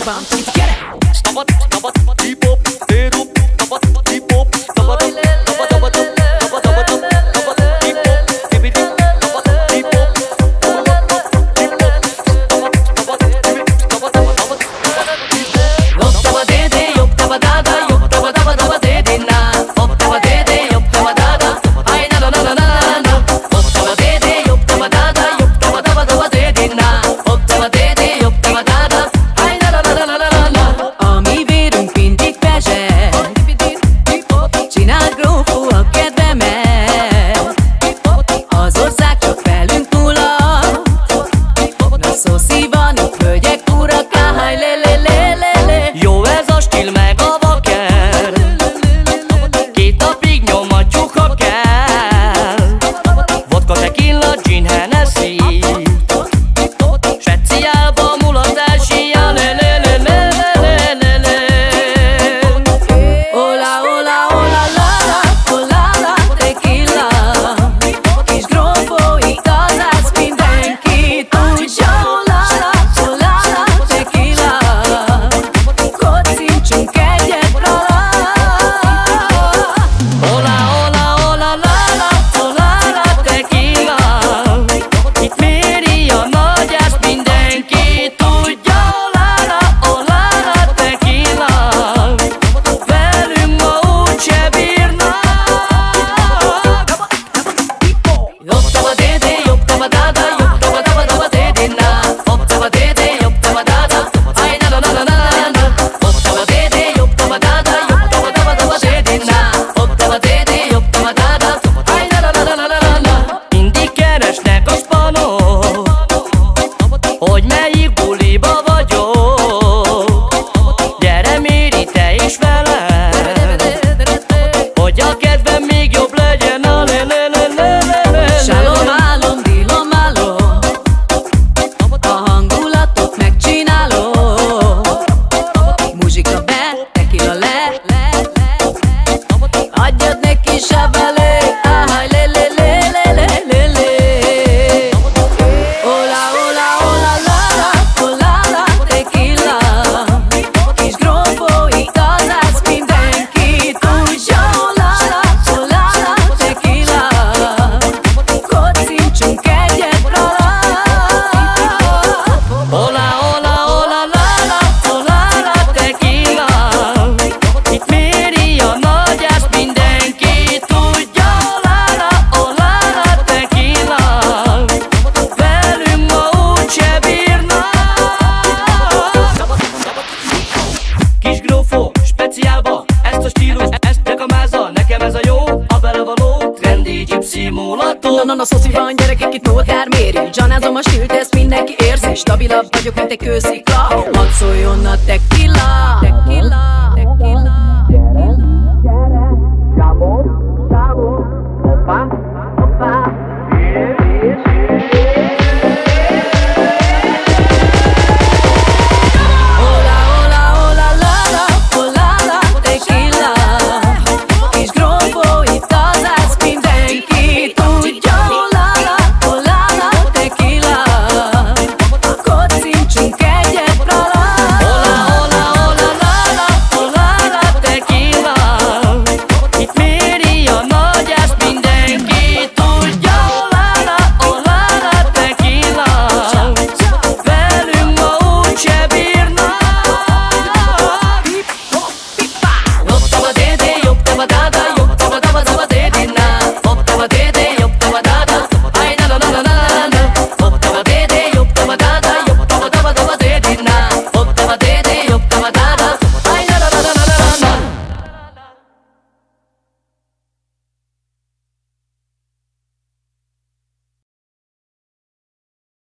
van, gyere! Stabat, stabat, hip-hop, hip-hop, stabat, hip-hop, stabat, stabat, stabat, stabat, stabat, stabat, hip-hop, hip-hop, stabat, hip-hop, hogy melyik buliba vagyok. Gyere Miri, te is velem, hogy a kedvem még jobb legyen. A Sálom, álom, dílom, álom, a hangulatot megcsinálom. Muzsika be, tequila le, adjad neki sebelé. Speciálba, ezt a stílus, ezt rekamázza, nekem ez a jó, a belevaló, trendi gypsy mulattó. Na szoszi van, gyerekek, itt no akár méri. Zsanázom a stílt, ezt mindenki érzi. Stabilabb vagyok, mint egy kőszikla. Hadd szóljon a tequila. Tequila, tequila, tequila. Gyere, gyere, sámon, sámon, hoppá.